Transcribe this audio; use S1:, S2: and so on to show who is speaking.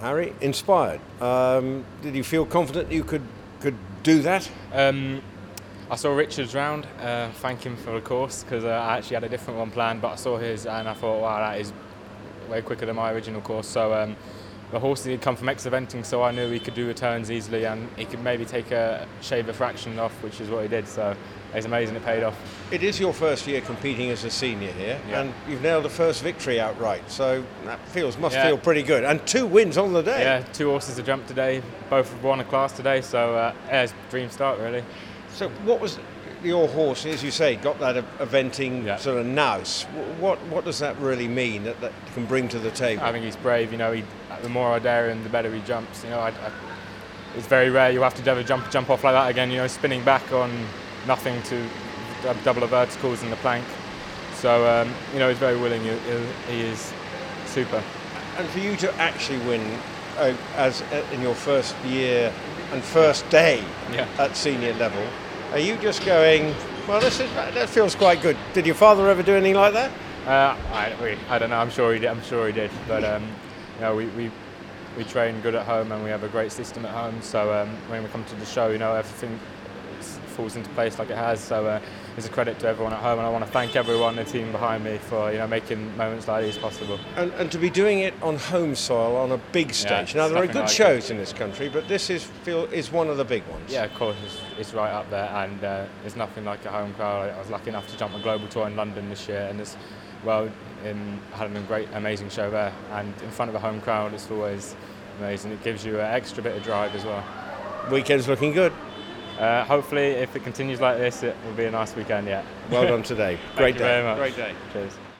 S1: Harry, inspired. Did you feel confident you could do that?
S2: I saw Richard's round, thank him for the course, because I actually had a different one planned, but I saw his and I thought, wow, that is way quicker than my original course. So the horse had come from ex-eventing, so I knew he could do the turns easily and he could maybe shave a fraction off, which is what he did. So it's amazing, it paid off.
S1: It is your first year competing as a senior here,
S2: yeah.
S1: And you've nailed the first victory outright, so that must feel pretty good. And 2 wins on the day.
S2: Yeah, 2 horses to jump today, both have won a class today, so it's a dream start really.
S1: So what was your horse, as you say, got that eventing sort of nous? What does that really mean that can bring to the table?
S2: I think he's brave, the more I dare him, the better he jumps. It's very rare you have to ever jump off like that again, spinning back on nothing to double the verticals in the plank. So, he's very willing, he is super.
S1: And for you to actually win as in your first year and first day at senior level, are you just going, well, that feels quite good? Did your father ever do anything like that?
S2: I don't know. I'm sure he did. But we train good at home and we have a great system at home. So when we come to the show, everything falls into place like it has. So it's a credit to everyone at home, and I want to thank everyone, the team behind me, for making moments like these possible. And to be doing it on home soil on a big stage. Now there are good shows in this country, but this is one of the big ones. Yeah, of course, it's right up there, and there's nothing like a home crowd. I was lucky enough to jump a global tour in London this year, and had a great, amazing show there. And in front of a home crowd, it's always amazing. It gives you an extra bit of drive as well. Weekend's looking good. Hopefully, if it continues like this, it will be a nice weekend, yeah. Well done today. Great day. Thank you very much. Great day. Cheers.